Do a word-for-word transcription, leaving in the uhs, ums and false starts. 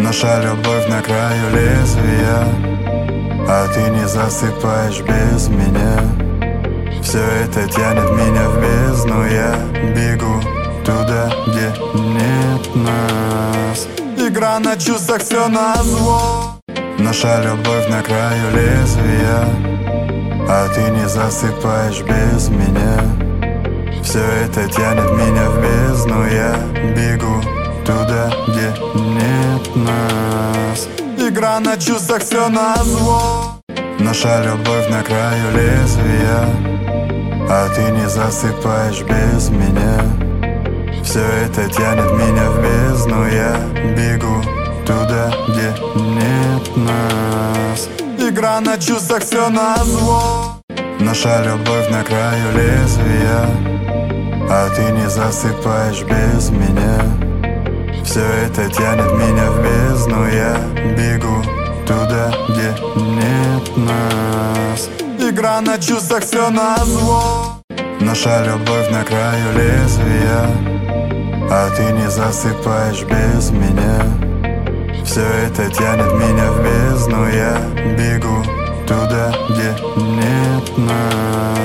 Наша любовь на краю лезвия, а ты не засыпаешь без меня. Все это тянет меня в бездну, я бегу туда, где нет нас. Игра на чувствах, все назло. Наша любовь на краю лезвия, а ты не засыпаешь без меня. Все это тянет меня в бездну, я бегу туда, где нет нас. Игра на чувствах, все назло. Наша любовь на краю лезвия, а ты не засыпаешь без меня. Все это тянет меня в бездну, я бегу туда, где нет нас. Игра на чувствах, все назло. Наша любовь на краю лезвия, а ты не засыпаешь без меня. Все это тянет меня в бездну, я бегу туда, где нет нас. Игра на чувствах, все назло. Наша любовь на краю лезвия, а ты не засыпаешь без меня. Все это тянет меня в бездну, я бегу туда, где нет нас.